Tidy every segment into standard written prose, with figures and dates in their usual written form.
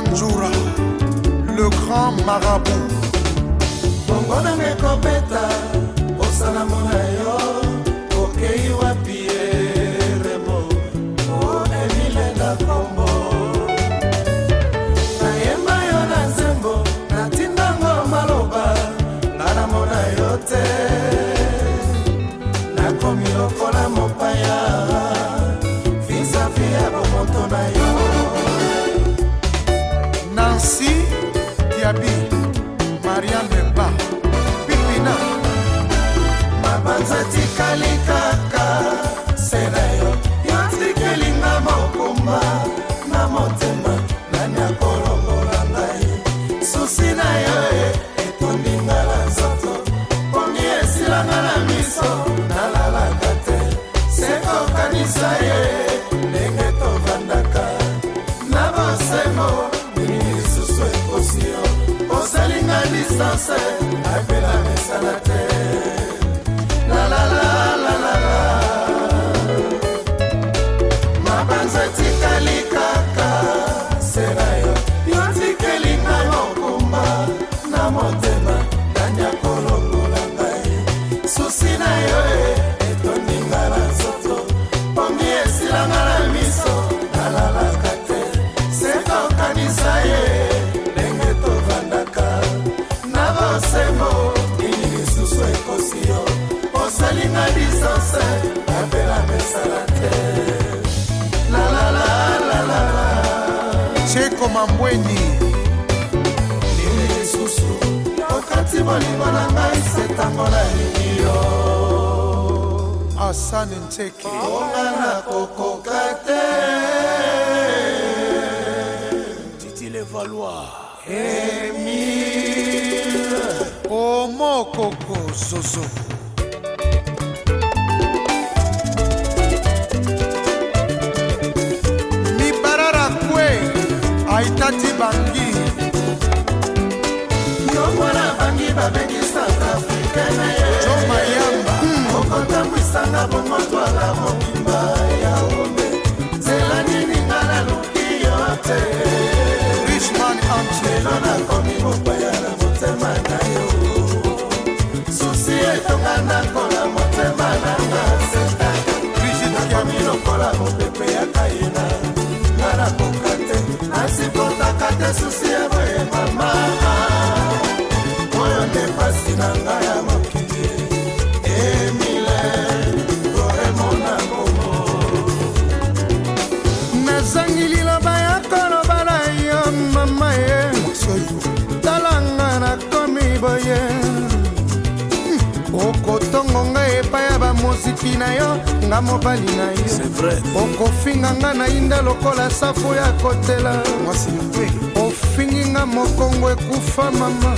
Banjoura, le grand marabout. Bongo na mekopeta, osala mona yo, okei wapi remo, o Emile na kombo. Na yemba yo na nzembo, na tindango maloba, ngana mona yo te. Na komi lokola mopaya, fisa fia bomoto na yo. Nancy Diaby, Marianne Ba, Pipina. Mabanza tikali kaka, sena yo, yo tikelinga mokumba, na motema, nani akolongola ngai. Susi na yo etondi nga la nzoto, pongi esilanga na miso, nalalaka te. Seko kanisa ye, ndenge tovandaka, na bosemo, nini lisusu ekosi yo. Osalinga distance, apela mesala te. La la la la la la. Mabanza tikali kaka, sera yo. Yo tikelinga mokumba, na motema, danya kolongola ngai. Susi na yo etoninga na nzoto, pongi esilanga na miso, nalalaka te. Seko kanisa ye, ndenge tovandaka, na bosemo, nini lisusu ekosi yo. Osalinga distance, apela mesala te. La la la la la la. Cheko Mambweni, Nini lisusu, okati bolingo na ngai setango na lingi yo. Hassan Nteke, Onga na kokoka te. Titi Les Valois, Emile. Omo Koko Zozo, Mibarara Kwe, Aitati Bangi, Yomwana bangi babengi South Africa na ye. Joe Mayamba, Okotambwisanga bongo twala mobimba ya ome. Zela nini nga naluki yo te. Richman Anche, Lelo nakomi mopaya na motema na yo. Susi etonga nakola motema na nga setaka. Brigitte Nakomi Kiami, lokola mopepe ya kayina. Nga nakoka te, nasipotaka te susi ya boye mama. Oyo nde pasi na nga ya mokili. Emile, koremona bongo. nazangi liloba ya koloba na yo mama ye, talanga nakomi boye. Okotongo ngai epai ya bamoziki na yo, nga mobali na yo. c'est vrai. Okofinga nga na inda lokola safu ya kotela. Ofingi nga mokongo ekufa mama,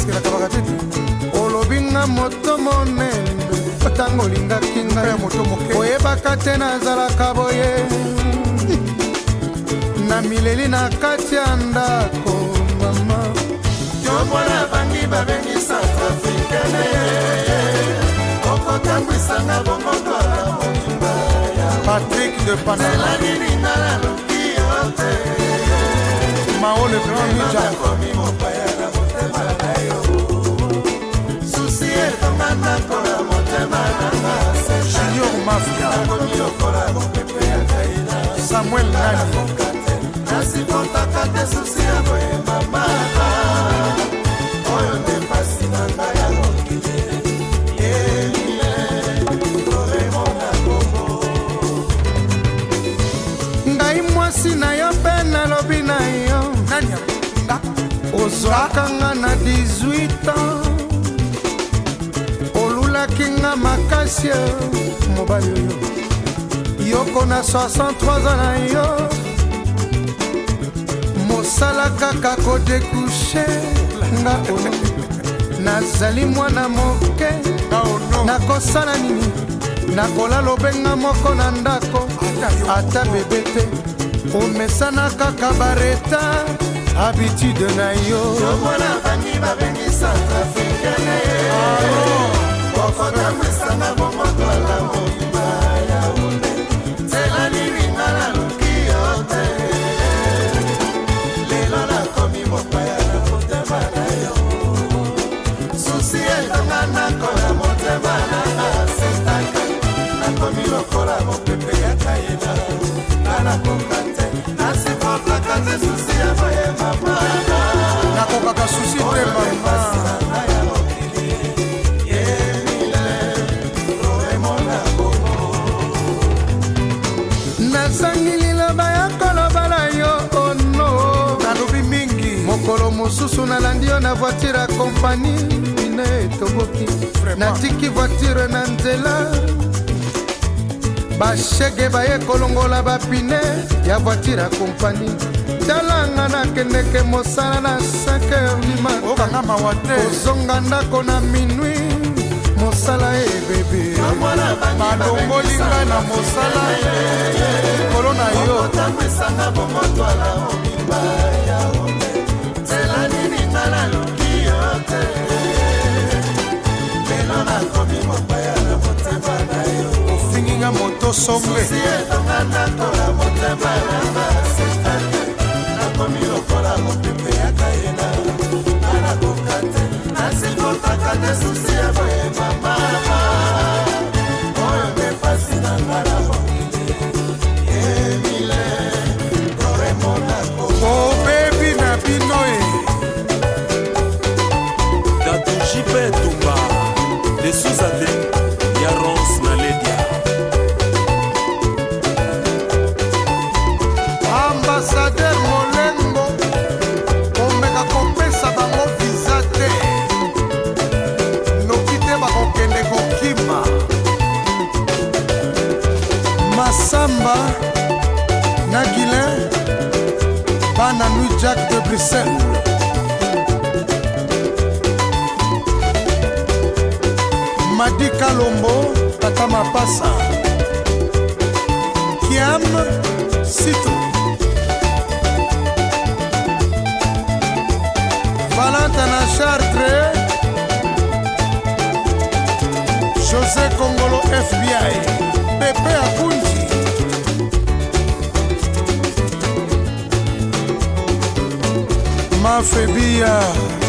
olobi nga moto monene, ntango olingaki ngai oyebaka te nazalaka boye. Na mileli na kati ya ndako mama, Yomwana bangi babengi South Africa na ye. Okotambwisanga bongo twala mobimba ya ome. Patrick de Panama, Zela nini nga naluki yo te. Mao le grand ninja, Nakomi mopaya na motema na yo. Susi etonga nakola motema na nga seta. Junior Mafia, Nakomi lokola mopepe ya kayina. Samuel Nani, Nakoka te, nasipotaka te susi ya boye mama. Oyo nde pasi na nga ya mokili. Emile, koremona bongo. ngai mwasi na yo mpe nalobi na yo, ozwaka nga na 18 ans, olulaki nga makasi mobali oyo, yoko na 63 ans na yo, mosala kaka kodekushe nga ono, nazali mwana moke, nakosala nini, nakola lobenga moko na ndako, ata bebe te, omesana kaka bareta, habitude na yo. Yomwana bangi babengi South Africa na ye. Okotambwisanga bongo twala mobimba ya ome. Zela nini nga naluki yo te. Lelo nasangi liloba ya koloba na yo ono nalobi mingi mokolo mosusu nalandi yo na voiture ya kompani ine etoboki natiki voiture na nzela bashege baye kolongola bapine ya voiture ya kompani talanga nakendeke mosala na 5h du matin kozonga ndako na minuit mosala ebebe balongolinga na mosala kolo na yo otambwisanga bomotwala obimba ya ome nzela nini nga naluki yo te lelo nakomi mopaya na motema na yo ofinginga moto sombe susi etonga nakola motema nanga sestate nakomi lokola mopepe ya kayena anakoka te nasikotaka te susi ya boyema mama oyo mepasi na nga na mokili emile koremonako obebi na bino e Dato Jipe Tumba de Suzade ya Rons na Ledia ambassadeur Molengo omeka kopesa bango visa te noki te bakokende kokima Masamba na Guilain bana New Jack de Bruxelles Madi Kalombo Tata Mapasa Kiam Sito Valentana Chartres José Congolo FBI Pepe Akunji Mafebia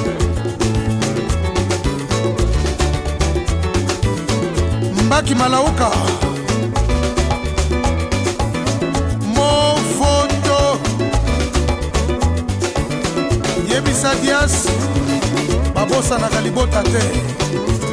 Mbaki Malauka Mofoto Yebisa Dias Babosa na Kalibota te